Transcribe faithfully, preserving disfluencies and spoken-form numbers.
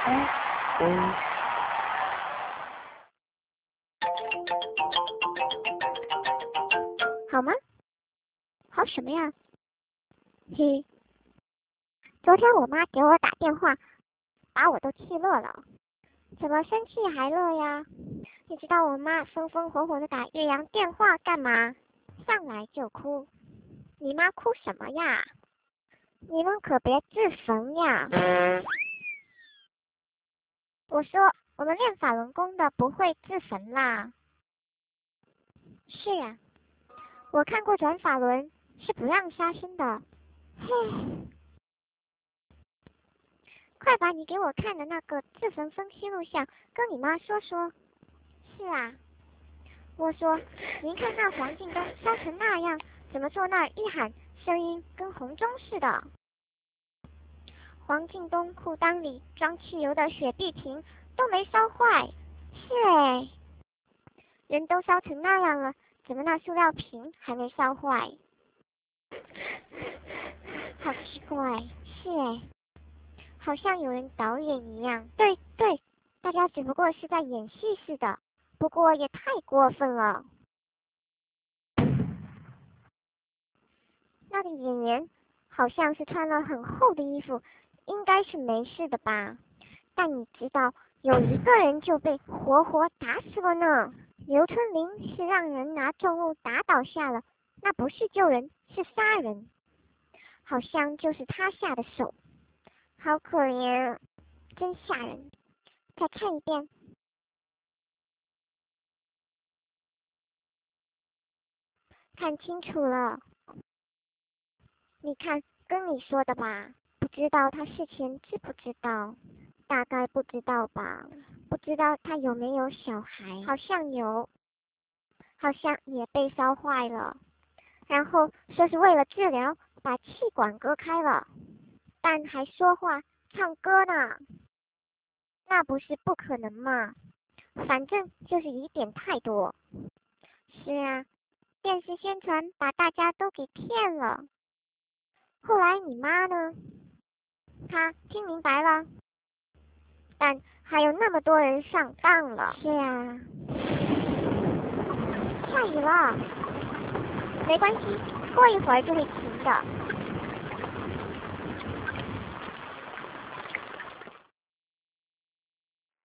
好吗？好什么呀？嘿，昨天我妈给我打电话，把我都气乐了。怎么生气还乐呀？你知道我妈风风火火的打岳阳电话干嘛？上来就哭。你妈哭什么呀？你们可别自焚呀！我说我们练法轮功的不会自焚啦。是呀，我看过转法轮是不让杀生的。嘿，快把你给我看的那个自焚分析录像跟你妈说说。是啊，我说您看那黄敬东烧成那样，怎么坐那儿一喊，声音跟洪钟似的。黄敬东裤裆里装汽油的雪碧瓶都没烧坏。是哎，人都烧成那样了，怎么那塑料瓶还没烧坏？好奇怪。是哎，好像有人导演一样。对对，大家只不过是在演戏似的，不过也太过分了。那个演员好像是穿了很厚的衣服，应该是没事的吧？但你知道有一个人就被活活打死了呢。刘春林是让人拿重物打倒下了，那不是救人，是杀人。好像就是他下的手，好可怜，真吓人。再看一遍。看清楚了。你看，跟你说的吧，不知道他事前知不知道，大概不知道吧。不知道他有没有小孩，好像有，好像也被烧坏了，然后说是为了治疗，把气管割开了，但还说话唱歌呢，那不是不可能嘛，反正就是疑点太多。是啊，电视宣传把大家都给骗了。后来你妈呢？她听明白了，但还有那么多人上当了。是啊，下雨了，没关系，过一会儿就会停的。